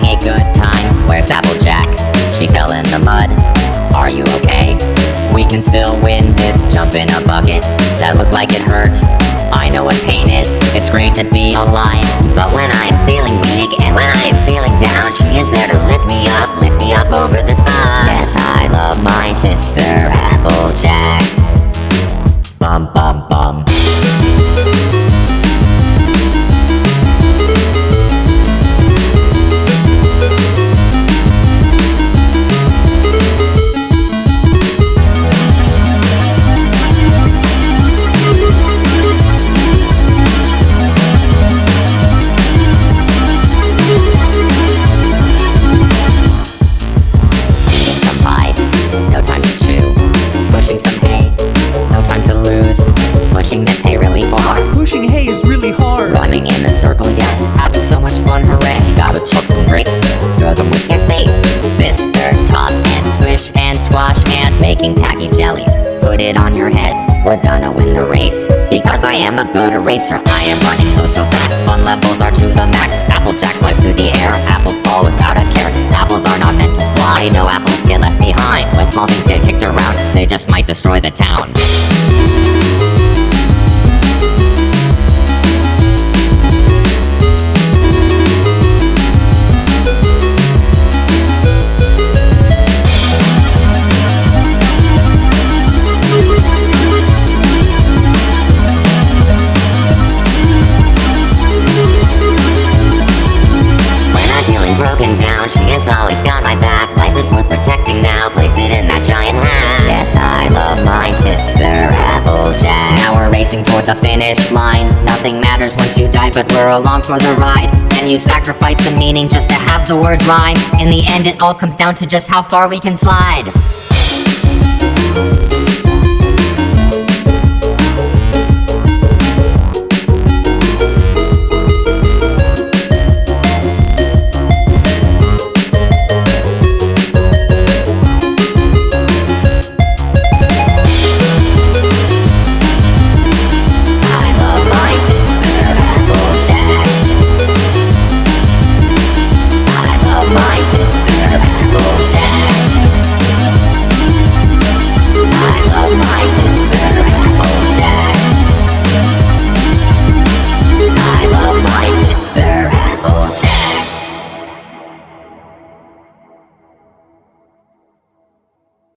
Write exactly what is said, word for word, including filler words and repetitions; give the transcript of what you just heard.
having a good time. Where's Applejack? She fell in the mud. Are you okay? We can still win this. Jump in a bucket. That looked like it hurt. I know what pain is. It's great to be alive. But when I'm feeling weak and when I'm feeling down, she is there to lift me up, lift me up over this bump. Yes, I love my sister, Applejack. Bum bum bum. Pushing this hay really far. Pushing hay is really hard. Running in a circle, yes. Having so much fun, hooray. Gotta chuck some bricks. Throw them with your face. Sister, toss and squish and squash and making tacky jelly. Put it on your head. We're gonna win the race. Because I am a good eraser. I am running oh so fast. Fun levels are to the max. Applejack flies through the air. Apples fall without a care. Apples are not meant to fly. No apples get left behind. When small things get kicked around, they just might destroy the town. Broken down, she has always got my back. Life is worth protecting now, place it in that giant hat. Yes, I love my sister, Applejack. Now we're racing toward the finish line. Nothing matters once you die, but we're along for the ride. And you sacrifice the meaning just to have the words rhyme. In the end, it all comes down to just how far we can slide.